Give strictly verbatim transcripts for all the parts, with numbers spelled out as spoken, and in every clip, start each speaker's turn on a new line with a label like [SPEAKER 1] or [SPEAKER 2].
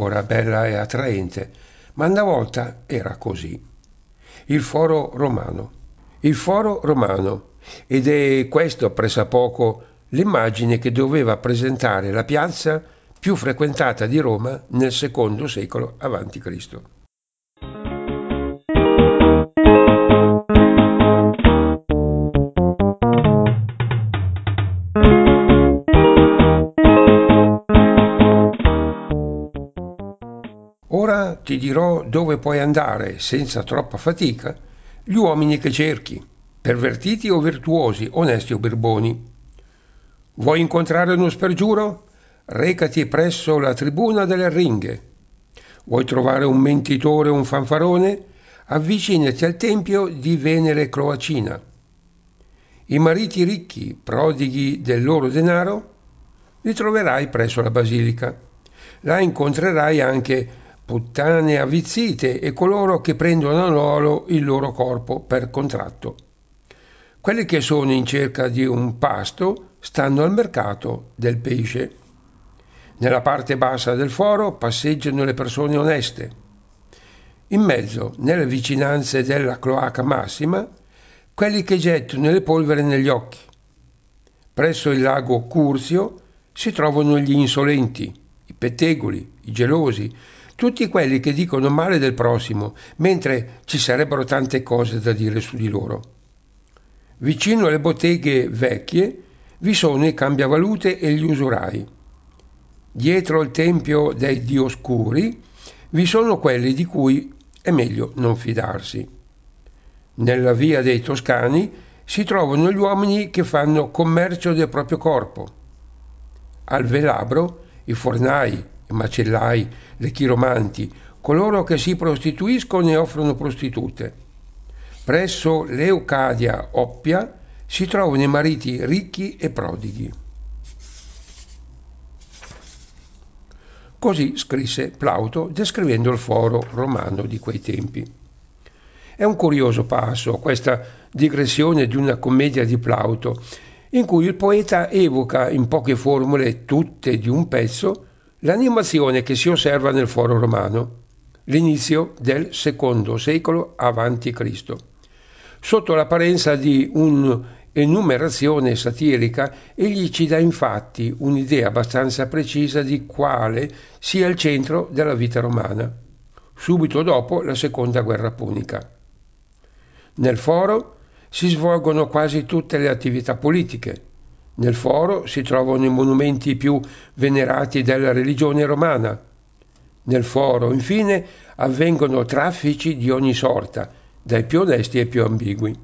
[SPEAKER 1] ancora bella e attraente, ma una volta era così. Il Foro Romano. Il Foro Romano. Ed è questo pressappoco l'immagine che doveva presentare la piazza più frequentata di Roma nel secondo secolo avanti Cristo. Ora ti dirò dove puoi andare senza troppa fatica, gli uomini che cerchi, pervertiti o virtuosi, onesti o birboni. Vuoi incontrare uno spergiuro? Recati presso la tribuna delle Ringhe. Vuoi trovare un mentitore o un fanfarone? Avvicinati al tempio di Venere Cloacina. I mariti ricchi, prodighi del loro denaro, li troverai presso la basilica. Là incontrerai anche puttane avvizzite e coloro che prendono a nolo il loro corpo per contratto. Quelli che sono in cerca di un pasto stanno al mercato del pesce. Nella parte bassa del foro passeggiano le persone oneste. In mezzo, nelle vicinanze della cloaca massima, quelli che gettano le polvere negli occhi. Presso il lago Curzio si trovano gli insolenti, i pettegoli, i gelosi, tutti quelli che dicono male del prossimo, mentre ci sarebbero tante cose da dire su di loro. Vicino alle botteghe vecchie vi sono i cambiavalute e gli usurai. Dietro il tempio dei Dioscuri vi sono quelli di cui è meglio non fidarsi. Nella via dei Toscani si trovano gli uomini che fanno commercio del proprio corpo. Al Velabro i fornai, i macellai, le chiromanti, coloro che si prostituiscono e offrono prostitute. Presso l'Eucadia Oppia si trovano i mariti ricchi e prodighi. Così scrisse Plauto descrivendo il foro romano di quei tempi. È un curioso passo questa digressione di una commedia di Plauto, in cui il poeta evoca in poche formule, tutte di un pezzo, l'animazione che si osserva nel foro romano, l'inizio del secondo secolo avanti Cristo. Sotto l'apparenza di un'enumerazione satirica, egli ci dà infatti un'idea abbastanza precisa di quale sia il centro della vita romana, subito dopo la seconda guerra punica. Nel foro si svolgono quasi tutte le attività politiche. Nel foro si trovano i monumenti più venerati della religione romana. Nel foro, infine, avvengono traffici di ogni sorta, dai più onesti ai più ambigui.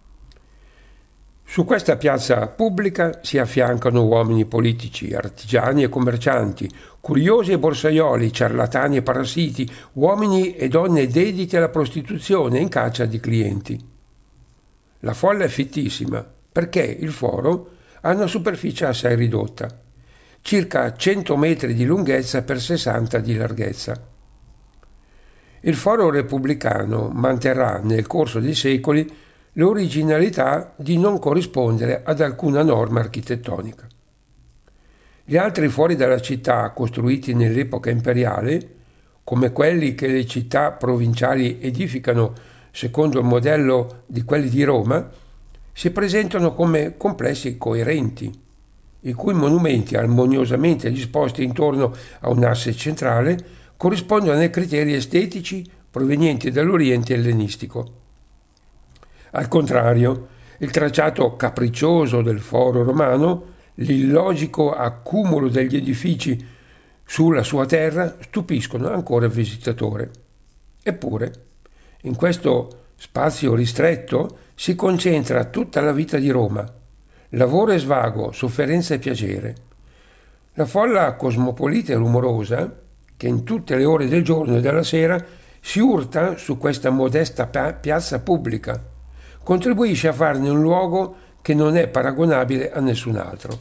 [SPEAKER 1] Su questa piazza pubblica si affiancano uomini politici, artigiani e commercianti, curiosi e borsaioli, ciarlatani e parassiti, uomini e donne dediti alla prostituzione in caccia di clienti. La folla è fittissima perché il foro ha una superficie assai ridotta, circa cento metri di lunghezza per sessanta di larghezza. Il foro repubblicano manterrà nel corso dei secoli l'originalità di non corrispondere ad alcuna norma architettonica. Gli altri fori della città costruiti nell'epoca imperiale, come quelli che le città provinciali edificano secondo il modello di quelli di Roma, si presentano come complessi coerenti, i cui monumenti armoniosamente disposti intorno a un asse centrale corrispondono ai criteri estetici provenienti dall'Oriente ellenistico. Al contrario, il tracciato capriccioso del foro romano, l'illogico accumulo degli edifici sulla sua terra stupiscono ancora il visitatore. Eppure, in questo spazio ristretto si concentra tutta la vita di Roma, lavoro e svago, sofferenza e piacere. La folla cosmopolita e rumorosa, che in tutte le ore del giorno e della sera si urta su questa modesta piazza pubblica, contribuisce a farne un luogo che non è paragonabile a nessun altro.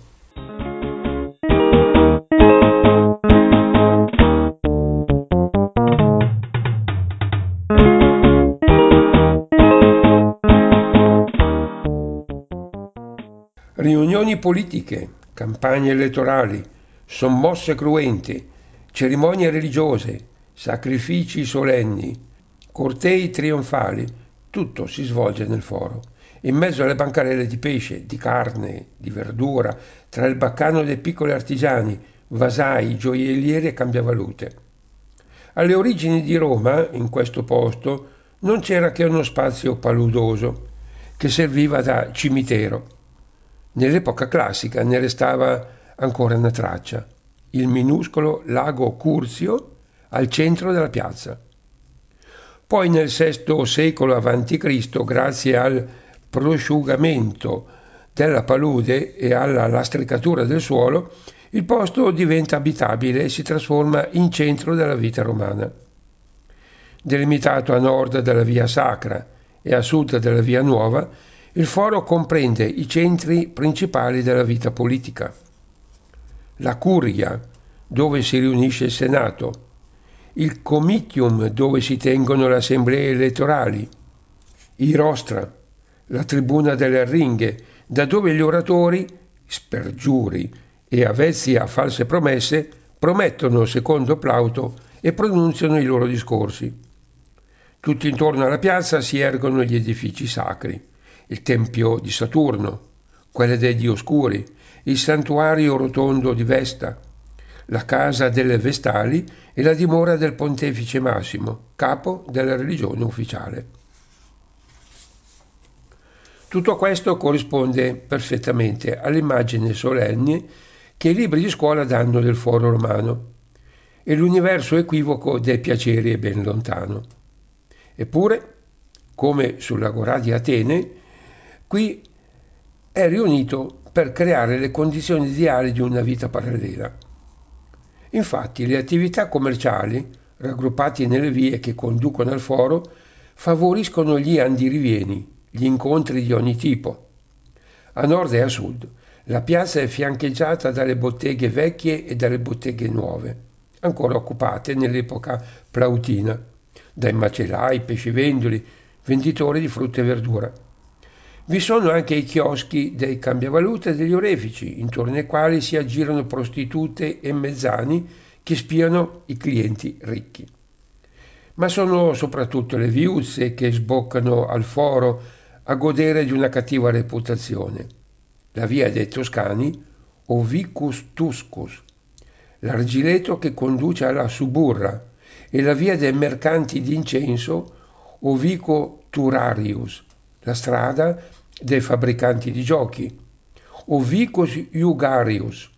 [SPEAKER 1] Riunioni politiche, campagne elettorali, sommosse cruente, cerimonie religiose, sacrifici solenni, cortei trionfali, tutto si svolge nel foro. In mezzo alle bancarelle di pesce, di carne, di verdura, tra il baccano dei piccoli artigiani, vasai, gioiellieri e cambiavalute. Alle origini di Roma, in questo posto, non c'era che uno spazio paludoso, che serviva da cimitero. Nell'epoca classica ne restava ancora una traccia, il minuscolo lago Curzio al centro della piazza. Poi nel sesto secolo avanti Cristo, grazie al prosciugamento della palude e alla lastricatura del suolo, il posto diventa abitabile e si trasforma in centro della vita romana. Delimitato a nord dalla via Sacra e a sud della via Nuova, il foro comprende i centri principali della vita politica. La Curia, dove si riunisce il Senato, il Comitium, dove si tengono le assemblee elettorali, i Rostra, la tribuna delle arringhe, da dove gli oratori, spergiuri e avvezzi a false promesse, promettono secondo Plauto e pronunziano i loro discorsi. Tutto intorno alla piazza si ergono gli edifici sacri, il tempio di Saturno, quello dei Dioscuri, il santuario rotondo di Vesta, la casa delle Vestali e la dimora del Pontefice Massimo, capo della religione ufficiale. Tutto questo corrisponde perfettamente all'immagine solenne che i libri di scuola danno del foro romano e l'universo equivoco dei piaceri è ben lontano. Eppure, come sull'Agorà di Atene, qui è riunito per creare le condizioni ideali di una vita parallela. Infatti le attività commerciali, raggruppate nelle vie che conducono al foro, favoriscono gli andirivieni, gli incontri di ogni tipo. A nord e a sud la piazza è fiancheggiata dalle botteghe vecchie e dalle botteghe nuove, ancora occupate nell'epoca plautina, dai macellai, pescivendoli, venditori di frutta e verdura. Vi sono anche i chioschi dei cambiavalute e degli orefici, intorno ai quali si aggirano prostitute e mezzani che spiano i clienti ricchi. Ma sono soprattutto le viuzze che sboccano al foro a godere di una cattiva reputazione. La via dei Toscani, o Vicus Tuscus, l'argileto che conduce alla Suburra, e la via dei mercanti d'incenso, o Vico Turarius, la strada dei fabbricanti di giochi, o Vicus Iugarius.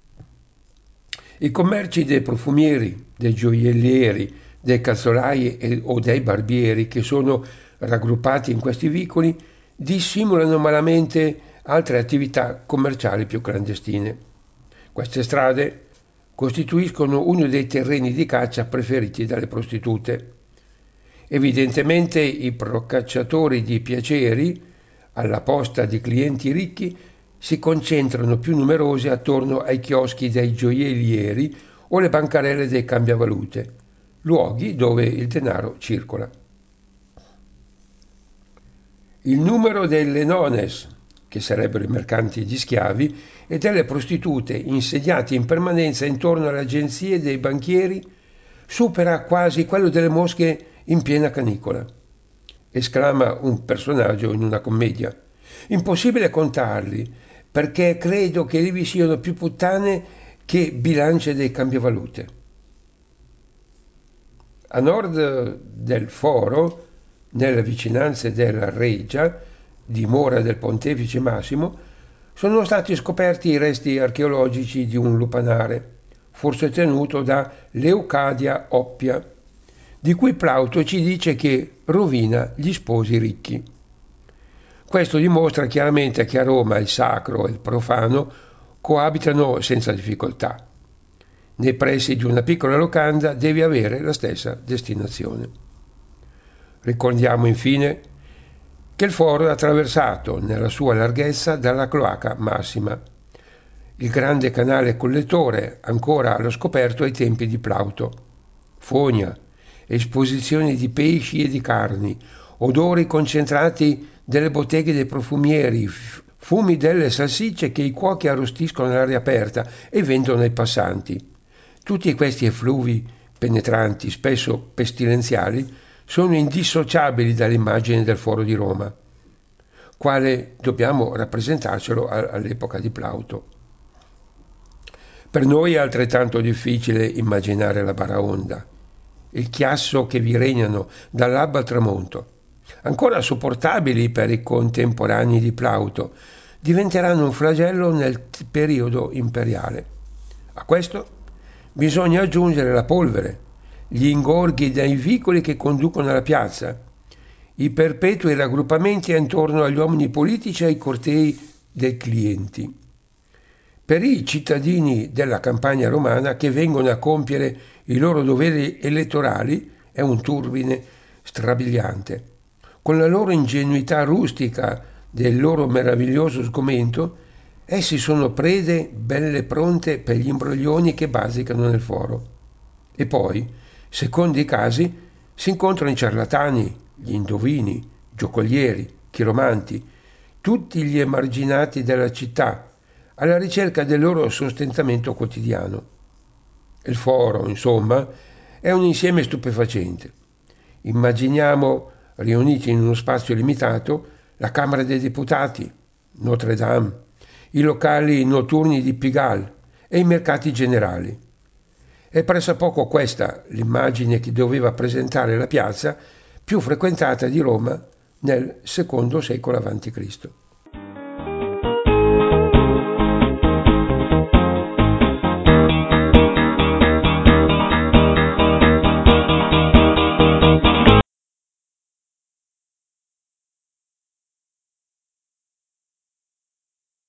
[SPEAKER 1] I commerci dei profumieri, dei gioiellieri, dei calzolai e, o dei barbieri che sono raggruppati in questi vicoli dissimulano malamente altre attività commerciali più clandestine. Queste strade costituiscono uno dei terreni di caccia preferiti dalle prostitute. Evidentemente i procacciatori di piaceri, alla posta di clienti ricchi, si concentrano più numerosi attorno ai chioschi dei gioiellieri o le bancarelle dei cambiavalute, luoghi dove il denaro circola. Il numero delle nones, che sarebbero i mercanti di schiavi, e delle prostitute insediate in permanenza intorno alle agenzie dei banchieri supera quasi quello delle mosche in piena canicola, esclama un personaggio in una commedia. Impossibile contarli, perché credo che lì vi siano più puttane che bilance dei cambiavalute. A nord del foro, nelle vicinanze della Reggia, dimora del Pontefice Massimo, sono stati scoperti i resti archeologici di un lupanare, forse tenuto da Leucadia Oppia, di cui Plauto ci dice che rovina gli sposi ricchi. Questo dimostra chiaramente che a Roma il sacro e il profano coabitano senza difficoltà. Nei pressi di una piccola locanda devi avere la stessa destinazione. Ricordiamo infine che il foro è attraversato nella sua larghezza dalla Cloaca Massima, il grande canale collettore ancora allo scoperto ai tempi di Plauto. Fogna, esposizioni di pesci e di carni, odori concentrati delle botteghe dei profumieri, fumi delle salsicce che i cuochi arrostiscono all'aria aperta e vendono ai passanti. Tutti questi effluvi penetranti, spesso pestilenziali, sono indissociabili dall'immagine del Foro di Roma, quale dobbiamo rappresentarcelo all'epoca di Plauto. Per noi è altrettanto difficile immaginare la baraonda, il chiasso che vi regnano dall'alba al tramonto. Ancora sopportabili per i contemporanei di Plauto, diventeranno un flagello nel periodo imperiale. A questo bisogna aggiungere la polvere, gli ingorghi dei vicoli che conducono alla piazza, i perpetui raggruppamenti intorno agli uomini politici e ai cortei dei clienti. Per i cittadini della campagna romana che vengono a compiere i loro doveri elettorali è un turbine strabiliante. Con la loro ingenuità rustica del loro meraviglioso sgomento, essi sono prede belle pronte per gli imbroglioni che basicano nel foro. E poi, secondo i casi, si incontrano i ciarlatani, gli indovini, giocolieri, chiromanti, tutti gli emarginati della città, alla ricerca del loro sostentamento quotidiano. Il foro, insomma, è un insieme stupefacente. Immaginiamo, riuniti in uno spazio limitato, la Camera dei Deputati, Notre Dame, i locali notturni di Pigalle e i mercati generali. È pressappoco questa l'immagine che doveva presentare la piazza più frequentata di Roma nel secondo secolo avanti Cristo